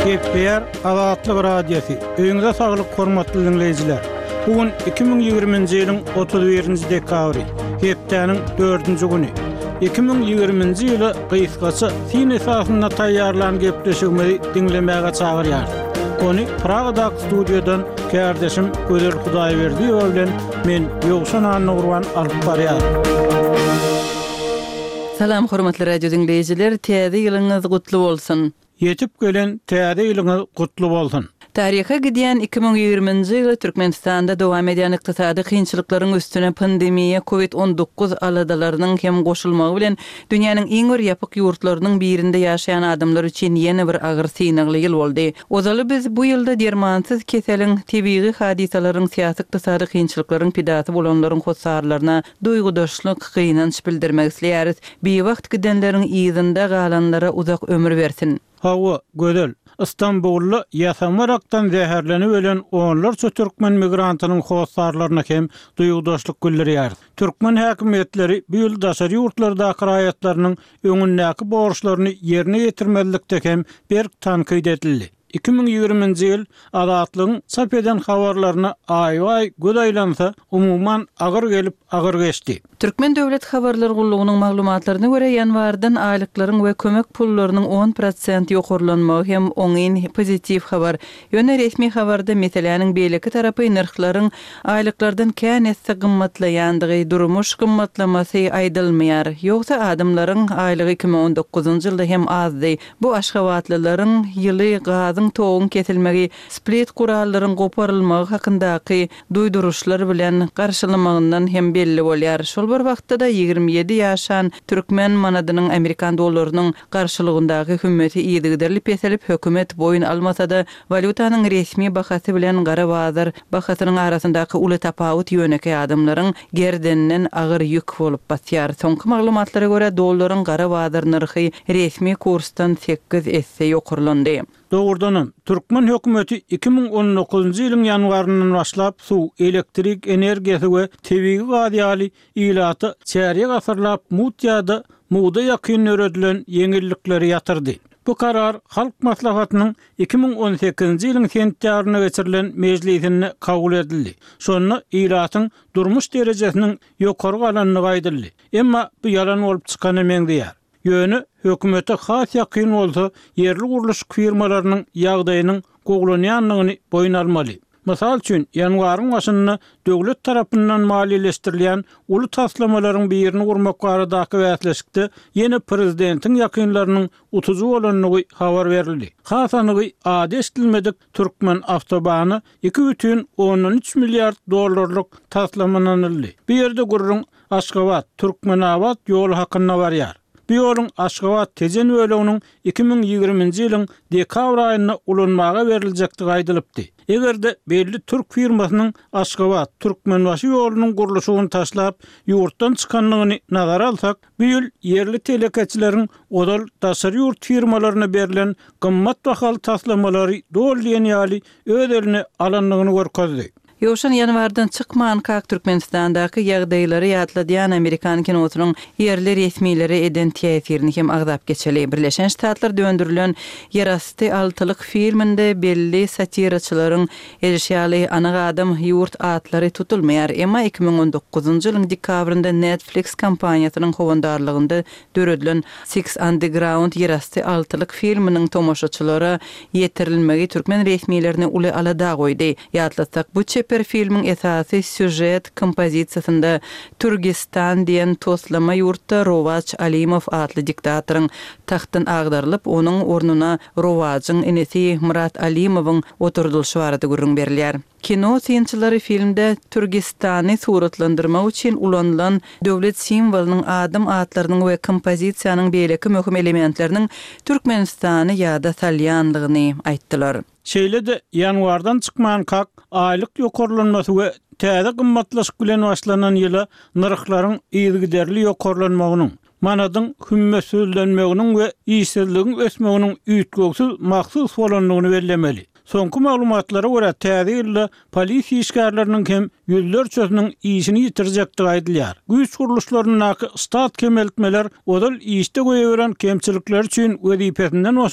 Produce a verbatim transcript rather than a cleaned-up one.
Gepler Azatlyk Radiosu. Öňüňizde saglyk hormatly dinleýijiler. Bugün iki bin ýygrimiňji ýylyň otuz birinji dekabry, hepdeniň dördünji güni. iki bin ýygrimiňji ýyly gysgaça sin esasynda taýýarlanan gepleşigimi dinlemäge çagyrýar. Onu Praga'da stüdyodan kardeşim Gözel Hudaýberdiýew bilen men Ýogşan Annurwan alyp barýar. Salam hormatly radio dinleýijiler, täze ýylyňyz gutly bolsun. Yetip gelen täze ýylyňyz gutly bolsun. Tariha gidýän iki bin ýygrimiňji ýyly Türkmenistanda dowam edýän ykdysady kynçylyklaryň üstüne pandemiýa covid on dokuz aladalarynyň hem goşulmagy bilen dünýäniň iň bir ýapyk ýurtlarynyň birinde ýaşaýan adamlar üçin ýene bir agyr synagly ýyl boldy. Ozaly biz bu ýylda dermansyz keseliň, tebii hadisalaryň, syýasy ykdysady kynçylyklaryň pidasy bolanlaryň hossarlaryna duýgudaşlyk gynanç bildirmek isleýäris. Bir wagt gidenleriň ýyzynda galanlara uzak ömür bersin. Hawa Gözel İstanbullu ýasamarakdan zäherlenip ölen onlarça türkmen migrantynyň hossarlaryna hem duýgudaşlyk bildirýär. Türkmen häkimetleri bu ýyl daşary ýurtlarda kiraýatlarynyň öňündäki borçlaryny ýerine ýetirmelikde hem bir tankyd edildi. iki bin ýygrimiňji ýyl Azatlygyň çap eden habarlaryna aýy-aýy gödaýlansa umumyň agyr gelip agyr geçdi. Türkmen Döwlet Habarlar Gullugynyň maglumatlaryna görä ýanwardan aýlyklaryň we kömek pullarynyň on prosent ýokurlanmagy hem oňyn pozitiv habar. Ýöne resmi habarda meseleniň beýleki tarapy narhlaryň aýlyklardan kän etse gymmatlaýandygy, durmuş gymmatlamasy aýdylmaýar. Ýogsa adamlaryň aýlygy iki bin on dokuzunjy ýylda hem azdy. Bu aşgabatlylaryň ýyly gazyň toğun kesilmegi, split kurallaryň goparylmagy hakyndaky duýduruşlar bilen garşylamagyndan hem belli bolýar. Şol bir wagtda da ýygrimi ýedi ýaşan türkmen manadynyň Amerikan dollarynyň garşylygyndaky hökümeti ýygyderlip eselip hökümet boyun almasa da valutanyň resmi bahasy bilen gara bazar bahasynyň arasyndaky uly tapawut ýöneki adamlaryň gerdeninden agyr ýük bolup batýar. Soňky maglumatlara görä dollaryň gara bazar narhy resmi kursdan sekiz esse ýokurlandy. Doğrudanım, Türkmen hökümeti iki bin on dokuzunjy ýylyň ýanwaryndan başlap su, elektrik energiýasy we tebii gazy ýylaty çäre gasyrlap mutýada muğda ýakyn öredilen ýeňillikleri ýatyrdy. Bu karar halk maslahatynyň iki bin on sekizinji ýylyň sentýabryna geçirilen mejlisinde kabul edildi. Şonu ýylatyň durmuş derejesiniň ýokary galanlygy aýdyldy. Emma bu ýalan bolup çykan emengdiýär. Ýöne hökümete has ýakyn bolsa, yerli guruluş firmalarynyň ýagdaýynyň goglanýanlygyny boyun almaly. Mysal üçin, ýanwaryň başynda döwlet tarapyndan maliýeleşdirilýän uly taslamalaryň birini gurmak baradaky wäsleşikde ýene prezidentiň ýakynlarynyň utuzy bolanlygy habar berildi. Hasanygy ady eşdilmedik Türkmen awtobany iki бүтүн on üç milliard dollarlyk taslamlanyldy. Bu ýerde gurrun Aşgabat, Türkmenawat ýol hakyna barýar. Bu ýoluň Aşgabat tezen bölüginiň iki bin ýygrimiňji ýylyň dekabr aýyna ulanmaga beriljekdi aýdylypdy. Egerde belli türk firmasynyň Aşgabat Türkmenbaşy ýolunyň gurulşyny taşlap ýurtdan çykanlygyny nazara alsak, bu ýyl yerli telekeçileriň odal daşary ýurt firmalaryna berilen gymmat bahaly taslamалary dolýan ýaly öz eline alanlygyny görkezdi. Ýoşan ýanwardan çykman kak Türkmenistandaky ýagdaýlary ýatladýan Amerikan kinosynyň yerli resmileri eden täsirini hem agzap geçeli. Birleşen Ştatlar döndürilen Yerasty altylyk filminde belli satiraçylaryň erişýäli ana adam ýurt atlary tutulmaýar. Emma iki bin on dokuzunjy ýylyň dekabrynda Netflix kompaniýasynyň howandarlygynda döredilen Six Underground Yerasty altylyk filminiň tomoşaçylara ýetirilmegi türkmen resmilerini uly alada goýdy. Ýatlasak bu per filmin esasy süjet kompozisiýasynda Türgistan diýen toslama ýurtda Rovaç Alimov adly diktatoryň tahtdan agdarylyp, onuň ornuna Rovaçyň enesi Murat Alimowyň oturdulşy barada görüň berilýär. Kino synçylary filmde Türgistany suratlandyrmak üçin ulanylan döwlet simbolunyň adam atlarynyň we kompozisiýanyň beýleki möhüm elementleriniň Türkmenistany ýa-da salýanlygyny aýtdylar. Şeýle-de ýanwardan çykman kak aýlyk ýokurlanmasy we täze gymmatlaşyk bilen başlanan ýyla narhlaryň ýygyderli ýokurlanmagynyň, manadyň hümmesildenmeginiň we ýyşsizligiň ösmeginiň üýtgöksiz maksud bolanlygyny bellemeli. Soňky maglumatlara görä täze ýylda polisiýa işgärleriniň hem ýüzlerçesiniň işini ýitirjekdi aýdylýar. Güýç guruluşlarynyň stat kemeltmeler odal işde goýaberen kemçilikler üçin wezipesinden